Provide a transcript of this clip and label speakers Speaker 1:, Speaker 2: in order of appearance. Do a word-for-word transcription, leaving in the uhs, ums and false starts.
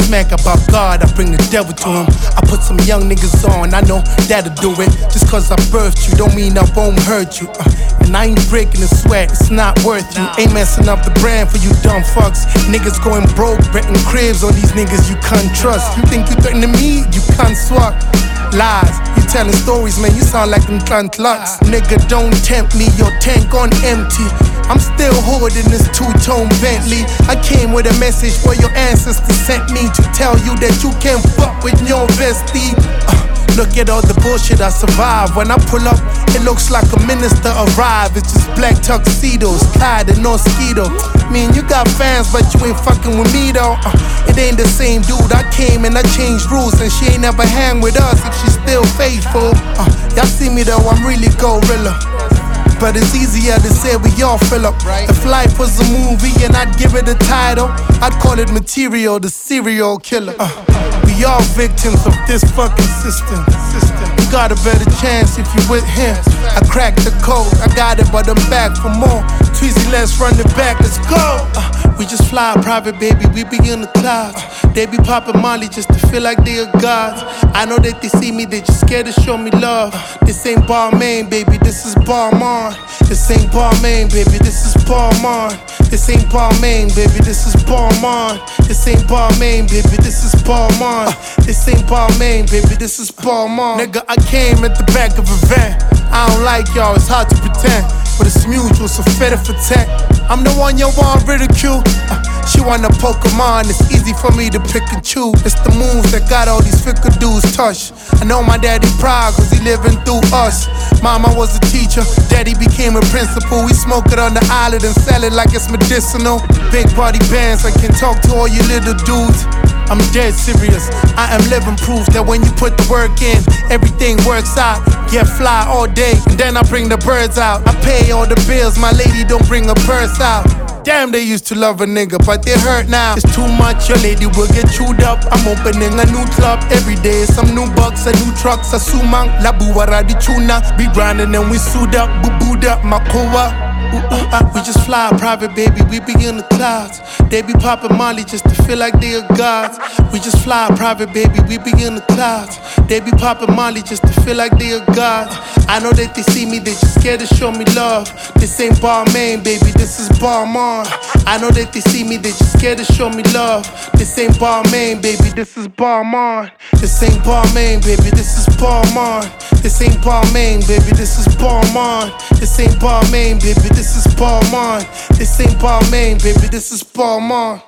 Speaker 1: smack about God, I bring the devil to him. I put some young niggas on, I know that'll do it. Just cause I birthed you, don't mean I won't hurt you. uh, And I ain't breaking the sweat, it's not worth you. Ain't messing up the brand for you dumb fucks. Niggas going broke, renting cribs on these niggas you can't trust. You think you threatening me, you can't swap. Lies, you telling stories, man, you sound like them cunt lucks. Nigga, don't tempt me, your tank on empty. I'm still holding this two-tone Bentley. I came with a message for your ancestors sent me to tell you that you can't fuck with your bestie. uh, Look at all the bullshit I survived. When I pull up, it looks like a minister arrived. It's just black tuxedos, Clyde and no Skeeto. Mean you got fans, but you ain't fucking with me though. uh, It ain't the same dude. I came and I changed rules, and she ain't never hang with us if she's still faithful. uh, Y'all see me though, I'm really gorilla. But it's easier to say we all fill up. If life was a movie and I'd give it a title, I'd call it Material, the serial killer. uh, We all victims of this fucking system. You got a better chance if you with him. I cracked the code, I got it, but I'm back for more. Tweezy, let's run it back, let's go. uh, We just fly private, baby, we be in the clouds. They be popping Molly just to feel like they are gods. I know that they see me, they just scared to show me love. This ain't Balmain, baby, this is Balmain. This ain't Balmain, baby, this is Balmain. This ain't Balmain, baby, this is Balmain. This ain't Balmain, baby, this is Balmain. This ain't Balmain, baby, this is Balmain. Nigga, I came at the back of a van. I don't like y'all, it's hard to pretend, but it's mutual, so fit for tech. I'm the one you want ridicule. uh, She want a Pokemon, it's easy for me to pick and choose. It's the moves that got all these fickle dudes touch. I know my daddy proud cause he living through us. Mama was a teacher, daddy became a principal. We smoke it on the island and sell it like it's medicinal. Big body bands, I can talk to all you little dudes. I'm dead serious, I am living proof that when you put the work in, everything works out. Get fly all day, and then I bring the birds out. I pay all the bills, my lady don't bring her purse out. Damn, they used to love a nigga, but they hurt now. It's too much, your lady will get chewed up. I'm opening a new club every day. Some new bucks, a new trucks, a sumang. La buwara di tuna. Be grinding and we suit up, boo booed up, makoa. Ooh, ooh, ah, we just fly private, baby, we be in the clouds. They be popping Molly just to feel like they are gods. We just fly private, baby, we be in the clouds. They be popping Molly just to feel like they are gods. I know that they see me, they just scared to show me love. This ain't Balmain, baby, this is Balmain. I know that they see me, they just scared to show me love. This ain't Balmain, baby, this is Balmain. This ain't Balmain, baby, this is Balmain. This ain't Balmain, baby, this is Balmain. This ain't Balmain, baby, this is Balmain. This ain't Balmain, baby, this is Balmain.